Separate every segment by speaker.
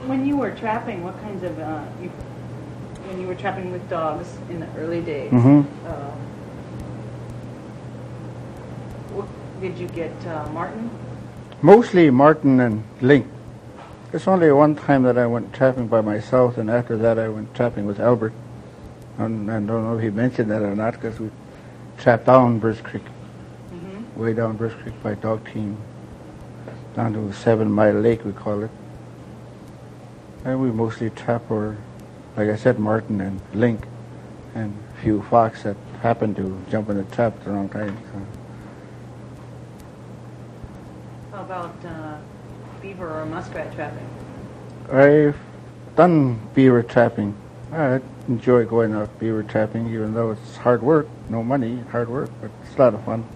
Speaker 1: When you were trapping, what kinds of when you were trapping with dogs in the early days? What, did you get marten?
Speaker 2: Mostly marten and link. There's only one time that I went trapping by myself, and after that I went trapping with Albert. And I don't know if he mentioned that or not, because we trapped down Bruce Creek, way down Bruce Creek by dog team, down to 7 Mile Lake, we call it. And we mostly trap for, like I said, marten and link, and a few fox that happened to jump in the trap at the wrong time. So.
Speaker 1: How about beaver or muskrat trapping?
Speaker 2: I've done beaver trapping. I enjoy going out beaver trapping, even though it's hard work, no money, hard work, but it's a lot of fun.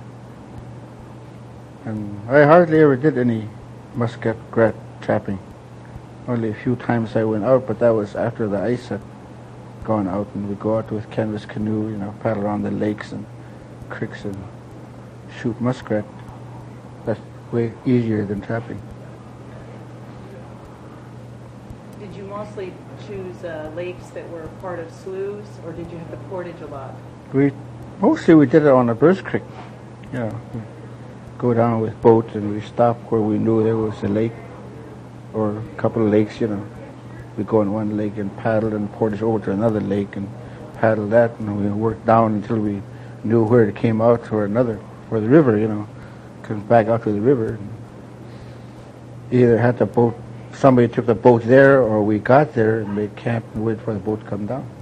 Speaker 2: And I hardly ever did any muskrat trapping. Only a few times I went out, but that was after the ice had gone out, and we'd go out with canvas canoe, paddle around the lakes and creeks and shoot muskrat. That's way easier than trapping.
Speaker 1: Did you mostly choose lakes that were part of sloughs, or did you have to portage a lot?
Speaker 2: Mostly we did it on a Bruce Creek. We go down with boats and we stop where we knew there was a lake or a couple of lakes. We go in one lake and paddle and portage over to another lake and paddle that, and we worked down until we knew where it came out for the river. Comes back out to the river. Either had the boat. Somebody took the boat there, or we got there and made camp and waited for the boat to come down.